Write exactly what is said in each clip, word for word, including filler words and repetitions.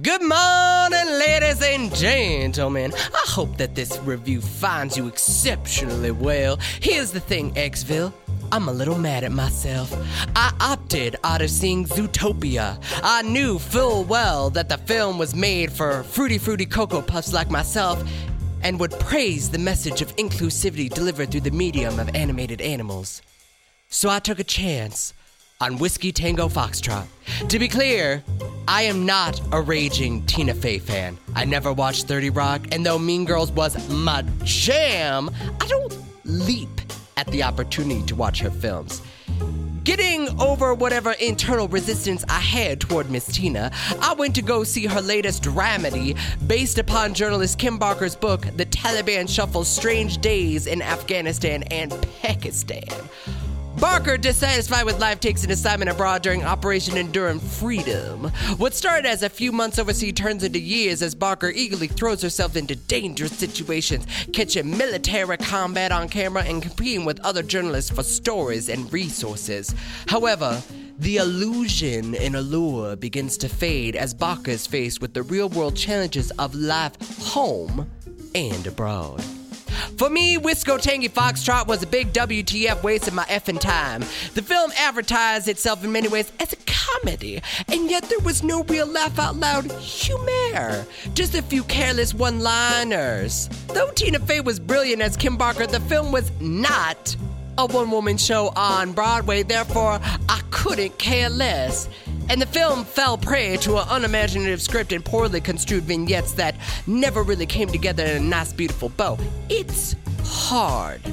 Good morning, ladies and gentlemen. I hope that this review finds you exceptionally well. Here's the thing, Xville. I'm a little mad at myself. I opted out of seeing Zootopia. I knew full well that the film was made for fruity fruity Cocoa Puffs like myself and would praise the message of inclusivity delivered through the medium of animated animals. So I took a chance on Whiskey Tango Foxtrot. To be clear, I am not a raging Tina Fey fan. I never watched thirty Rock, and though Mean Girls was my jam, I don't leap at the opportunity to watch her films. Getting over whatever internal resistance I had toward Miss Tina, I went to go see her latest dramedy based upon journalist Kim Barker's book, The Taliban Shuffle's Strange Days in Afghanistan and Pakistan. Barker, dissatisfied with life, takes an assignment abroad during Operation Enduring Freedom. What started as a few months overseas turns into years as Barker eagerly throws herself into dangerous situations, catching military combat on camera and competing with other journalists for stories and resources. However, the illusion and allure begins to fade as Barker is faced with the real-world challenges of life home and abroad. For me, Wisco Tangy Foxtrot was a big W T F waste of my effing time. The film advertised itself in many ways as a comedy, and yet there was no real laugh-out-loud humor. Just a few careless one-liners. Though Tina Fey was brilliant as Kim Barker, the film was not a one-woman show on Broadway, therefore I couldn't care less. And the film fell prey to an unimaginative script and poorly construed vignettes that never really came together in a nice, beautiful bow. It's hard.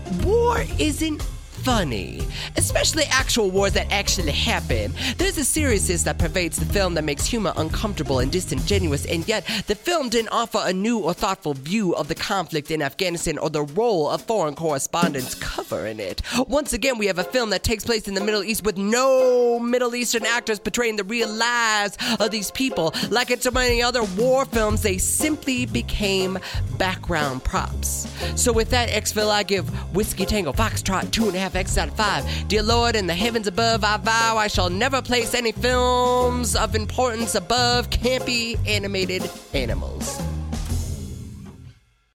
War isn't funny, especially actual wars that actually happen. There's a seriousness that pervades the film that makes humor uncomfortable and disingenuous, and yet the film didn't offer a new or thoughtful view of the conflict in Afghanistan or the role of foreign correspondents covering it. Once again, we have a film that takes place in the Middle East with no Middle Eastern actors portraying the real lives of these people. Like in so many other war films, they simply became background props. So with that, Xville, I give Whiskey Tango Foxtrot two and a half X out of five. Dear Lord, in the heavens above, I vow I shall never place any films of importance above campy animated animals.